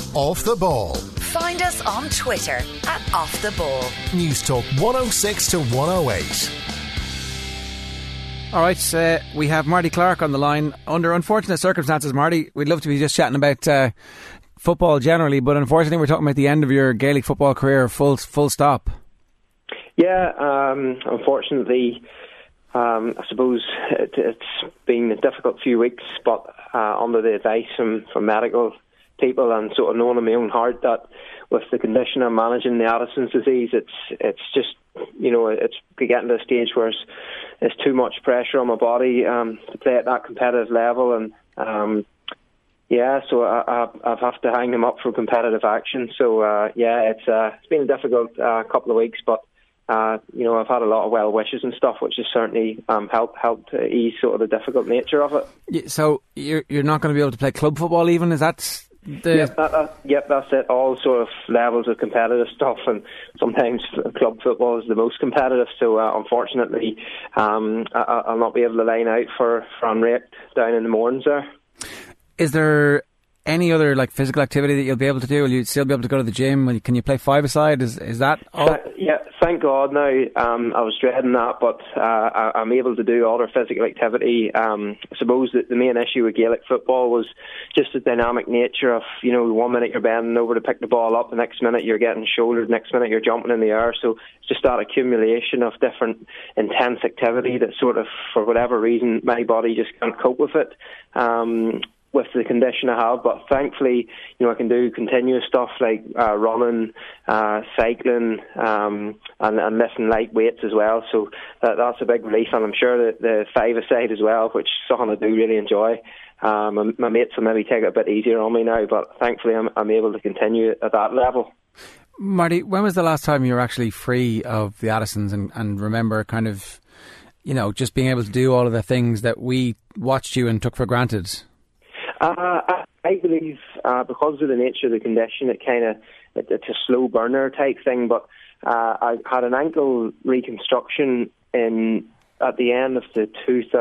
Off the Ball. Find us on Twitter at Off the Ball. News Talk 106 to 108. All right, we have Marty Clark on the line. Under unfortunate circumstances, Marty, we'd love to be just chatting about football generally, but unfortunately we're talking about the end of your Gaelic football career, full stop. Yeah, unfortunately, I suppose it's been a difficult few weeks, but under the advice from medical people and sort of knowing in my own heart that with the condition I'm managing, the Addison's disease, it's just, it's getting to a stage where it's too much pressure on my body to play at that competitive level, and so I've have to hang them up for competitive action. So it's been a difficult couple of weeks, but I've had a lot of well wishes and stuff, which has certainly helped ease sort of the difficult nature of it. So you're not going to be able to play club football even? Is that Yep, that's it. All sort of levels of competitive stuff, and sometimes club football is the most competitive. So unfortunately, I'll not be able to line out for Anrake down in the mornings there. Is there any other physical activity that you'll be able to do? Will you still be able to go to the gym? Can you play five-a-side? Is that all? Yeah, thank God now. I was dreading that, but I'm able to do other physical activity. I suppose that the main issue with Gaelic football was just the dynamic nature of, 1 minute you're bending over to pick the ball up, the next minute you're getting shouldered, the next minute you're jumping in the air. So it's just that accumulation of different intense activity that sort of, for whatever reason, my body just can't cope with it. With the condition I have, but thankfully, I can do continuous stuff like running, cycling, and lifting light weights as well. So that's a big relief, and I'm sure that the five-a-side as well, which is something I do really enjoy. My mates will maybe take it a bit easier on me now, but thankfully I'm able to continue at that level. Marty, when was the last time you were actually free of the Addisons and remember kind of, just being able to do all of the things that we watched you and took for granted? I believe because of the nature of the condition, it's a slow burner type thing. But I had an ankle reconstruction at the end of the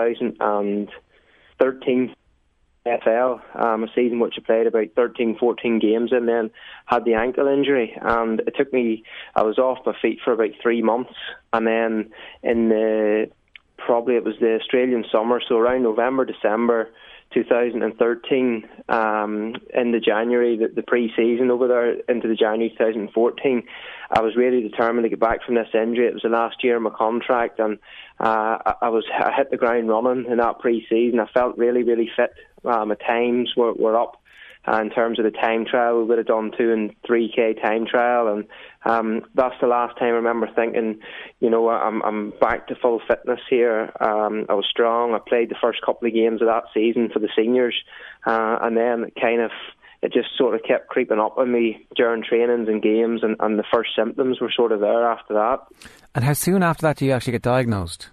2013 FL, a season which I played about 13-14 games, and then had the ankle injury, and it took me. I was off my feet for about 3 months, and then it was the Australian summer, so around November, December 2013, into January, the pre-season over there, into the January 2014, I was really determined to get back from this injury. It was the last year of my contract, and I hit the ground running in that pre-season. I felt really, really fit. My times were up. In terms of the time trial, we would have done 2 and 3K time trial, and that's the last time I remember thinking, I'm back to full fitness here. I was strong. I played the first couple of games of that season for the seniors, and then it just sort of kept creeping up on me during trainings and games, and the first symptoms were sort of there after that. And how soon after that do you actually get diagnosed?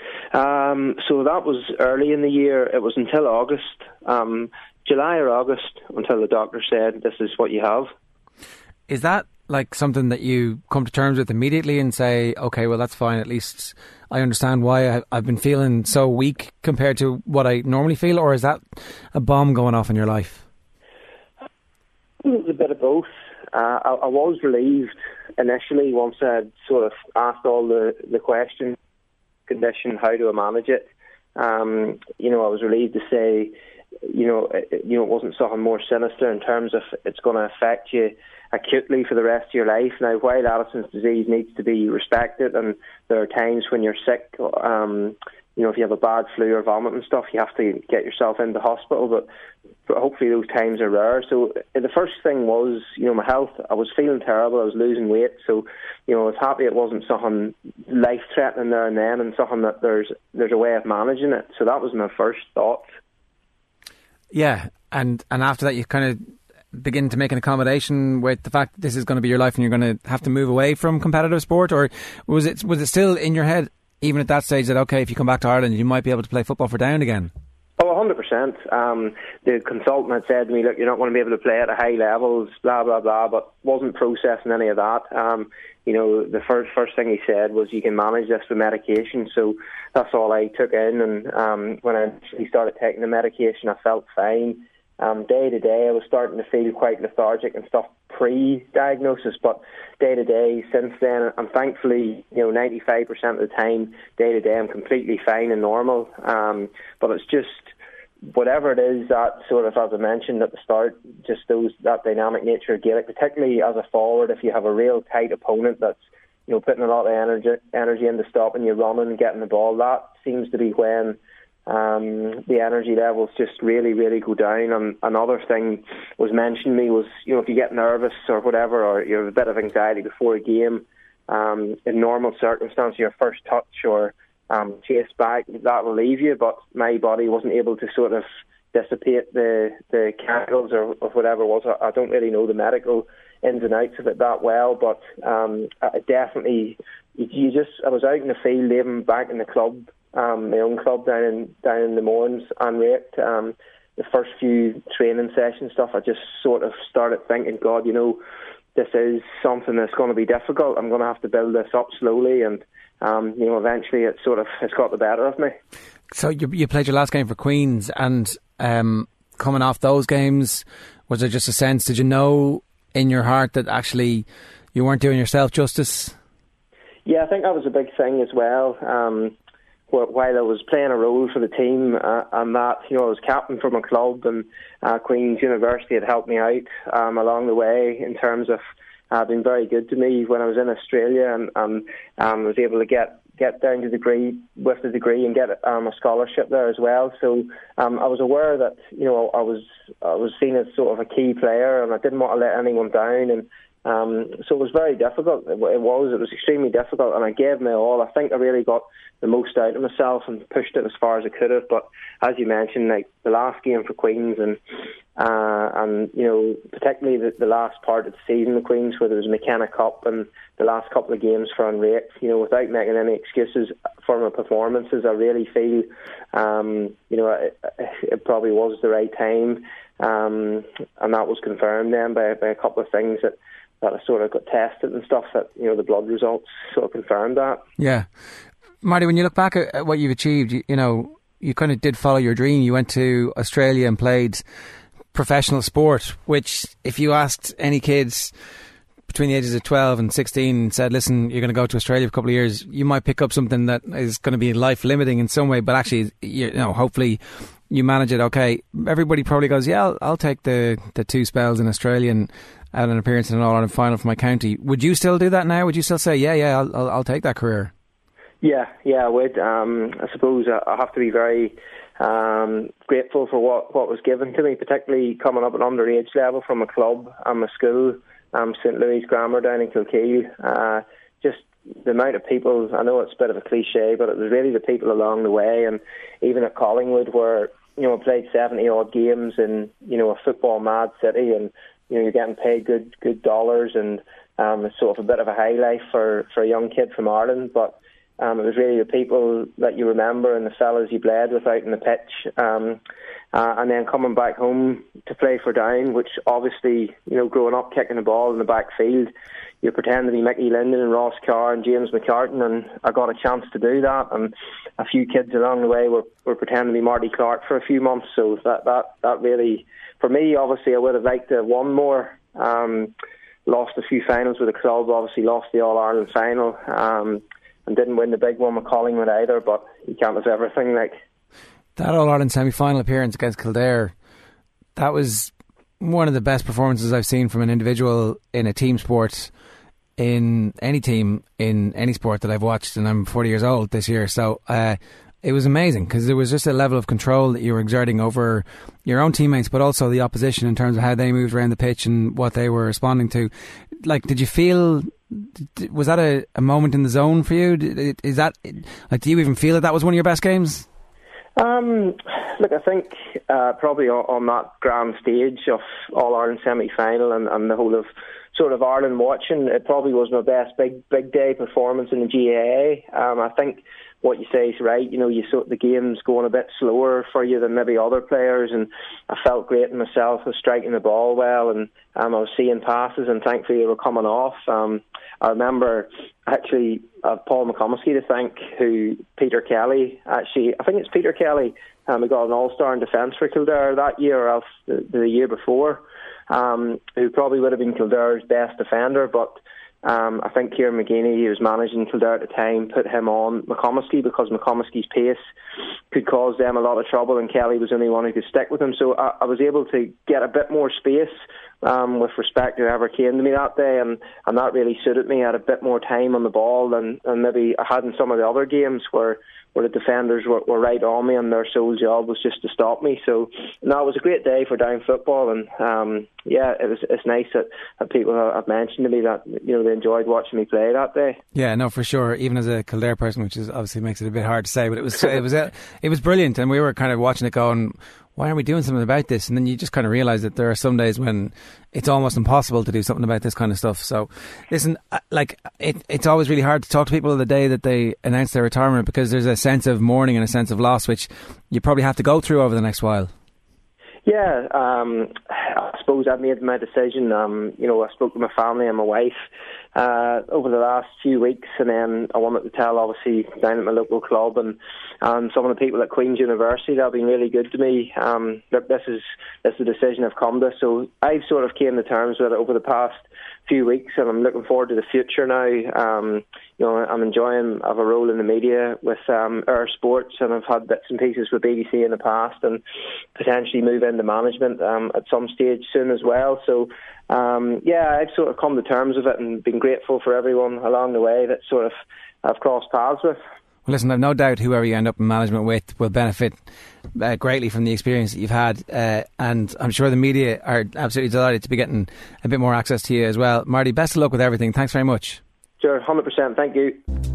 So that was early in the year. It was until August. July or August, until the doctor said, this is what you have. Is that something that you come to terms with immediately and say, okay, well, that's fine, at least I understand why I've been feeling so weak compared to what I normally feel, or is that a bomb going off in your life? It was a bit of both. I was relieved initially once I had sort of asked all the questions, condition, how do I manage it? I was relieved to say, it wasn't something more sinister in terms of it's going to affect you acutely for the rest of your life. Now, while Addison's disease needs to be respected, and there are times when you're sick, if you have a bad flu or vomit and stuff, you have to get yourself into hospital, but hopefully those times are rare. So the first thing was, my health. I was feeling terrible. I was losing weight. So, I was happy it wasn't something life-threatening there and then, and something that there's a way of managing it. So that was my first thought. Yeah, and after that you kind of begin to make an accommodation with the fact that this is going to be your life and you're going to have to move away from competitive sport, or was it still in your head even at that stage that, okay, if you come back to Ireland you might be able to play football for Down again? Oh, 100%. The consultant had said to me, look, you're not going to be able to play at a high levels, blah, blah, blah, but wasn't processing any of that. The first thing he said was you can manage this with medication. So that's all I took in. And when I actually started taking the medication, I felt fine. Day to day, I was starting to feel quite lethargic and stuff pre-diagnosis, but day to day since then, and thankfully, 95% of the time, day to day, I'm completely fine and normal. But it's just whatever it is that sort of, as I mentioned at the start, just that dynamic nature of Gaelic, particularly as a forward, if you have a real tight opponent that's putting a lot of energy into stopping you running and getting the ball, that seems to be when the energy levels just really, really go down. And another thing was mentioned to me was, if you get nervous or whatever, or you have a bit of anxiety before a game, in normal circumstances, your first touch or chase back, that will leave you. But my body wasn't able to sort of dissipate the chemicals or whatever it was. I don't really know the medical ins and outs of it that well, but I definitely, I was out in the field, even back in the club, my own club down in the Mourns and Raked. The first few training session stuff, I just sort of started thinking, God, this is something that's going to be difficult. I'm going to have to build this up slowly, and eventually it's got the better of me. So you played your last game for Queen's, and coming off those games, was there just a sense, did you know in your heart that actually you weren't doing yourself justice? Yeah, I think that was a big thing as well. While I was playing a role for the team, and that, I was captain for my club, and Queen's University had helped me out along the way in terms of being very good to me when I was in Australia, and was able to get down to with the degree and get a scholarship there as well. So I was aware that I was seen as sort of a key player, and I didn't want to let anyone down. And so it was very difficult. It was extremely difficult, and I gave my all. I think I really got the most out of myself and pushed it as far as I could have. But as you mentioned, like the last game for Queen's, and particularly the last part of the season with Queen's, where there was McKenna Cup and the last couple of games for Unrake, without making any excuses for my performances, I really feel it probably was the right time, and that was confirmed then by a couple of things that I sort of got tested and stuff, that the blood results sort of confirmed that. Yeah. Marty, when you look back at what you've achieved, you kind of did follow your dream. You went to Australia and played professional sport, which if you asked any kids between the ages of 12 and 16 and said, listen, you're going to go to Australia for a couple of years, you might pick up something that is going to be life limiting in some way, but actually, hopefully you manage it okay. Everybody probably goes, yeah, I'll take the 2 spells in Australia and add an appearance in an All-Ireland final for my county. Would you still do that now? Would you still say, yeah, I'll take that career? Yeah, I would. I suppose I have to be very grateful for what was given to me, particularly coming up at underage level from a club and my school, St Louis Grammar down in Kilkeel. Just the amount of people, I know it's a bit of a cliche, but it was really the people along the way. And even at Collingwood, where I played 70 odd games in a football mad city, and you're getting paid good dollars, and it's sort of a bit of a high life for a young kid from Ireland, but it was really the people that you remember and the fellas you bled with out in the pitch. And then coming back home to play for Down, which obviously, growing up kicking the ball in the back field, you pretend to be Mickey Linden and Ross Carr and James McCartan, and I got a chance to do that. And a few kids along the way were pretending to be Marty Clark for a few months. So that really, for me, obviously, I would have liked to have won more. Lost a few finals with the club, obviously lost the All-Ireland final. And didn't win the big one with Collingwood either, but you can't have everything. Like that All-Ireland semi-final appearance against Kildare, that was one of the best performances I've seen from an individual in a team sport, in any team, in any sport that I've watched, and I'm 40 years old this year, so it was amazing, because there was just a level of control that you were exerting over your own teammates, but also the opposition in terms of how they moved around the pitch and what they were responding to. Like, did you feel, was that a moment in the zone for you? Is that, like, do you even feel that was one of your best games? Look, I think probably on that grand stage of All-Ireland semi-final and the whole of sort of Ireland watching, it probably was my best big day performance in the GAA. I think what you say is right. You sort the game's going a bit slower for you than maybe other players, and I felt great in myself. I was striking the ball well, and I was seeing passes, and thankfully they were coming off. I remember actually Paul McComiskey to thank, who Peter Kelly, actually, I think it's Peter Kelly, We got an all-star in defence for Kildare that year, or else the year before, who probably would have been Kildare's best defender, but I think Kieran McGeeney, who was managing Kildare at the time, put him on McComiskey because McComiskey's pace could cause them a lot of trouble, and Kelly was the only one who could stick with him. So I was able to get a bit more space with respect to whoever came to me that day, and that really suited me. I had a bit more time on the ball than maybe I had in some of the other games where the defenders were right on me, and their sole job was just to stop me. So, no, it was a great day for Down football, and it's nice that people have mentioned to me that they enjoyed watching me play that day. Yeah, no, for sure. Even as a Kildare person, which is obviously makes it a bit hard to say, but it was brilliant, and we were kind of watching it going, why aren't we doing something about this? And then you just kind of realise that there are some days when it's almost impossible to do something about this kind of stuff. So, listen, it's always really hard to talk to people the day that they announce their retirement, because there's a sense of mourning and a sense of loss, which you probably have to go through over the next while. Yeah, I suppose I've made my decision. I spoke to my family and my wife over the last few weeks, and then I wanted to tell, obviously, down at my local club and some of the people at Queen's University that have been really good to me. Look, this is the decision I've come to. So I've sort of came to terms with it over the past few weeks, and I'm looking forward to the future now. I'm enjoying, I have a role in the media with Air Sports, and I've had bits and pieces with BBC in the past, and potentially move into management at some stage soon as well. So I've sort of come to terms with it and been grateful for everyone along the way that sort of I've crossed paths with. Well, listen, I've no doubt whoever you end up in management with will benefit greatly from the experience that you've had, and I'm sure the media are absolutely delighted to be getting a bit more access to you as well. Marty, best of luck with everything. Thanks very much. Sure, 100%. Thank you.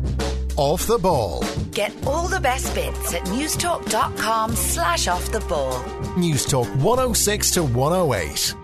Off the Ball. Get all the best bits at newstalk.com/offtheball. Newstalk 106 to 108.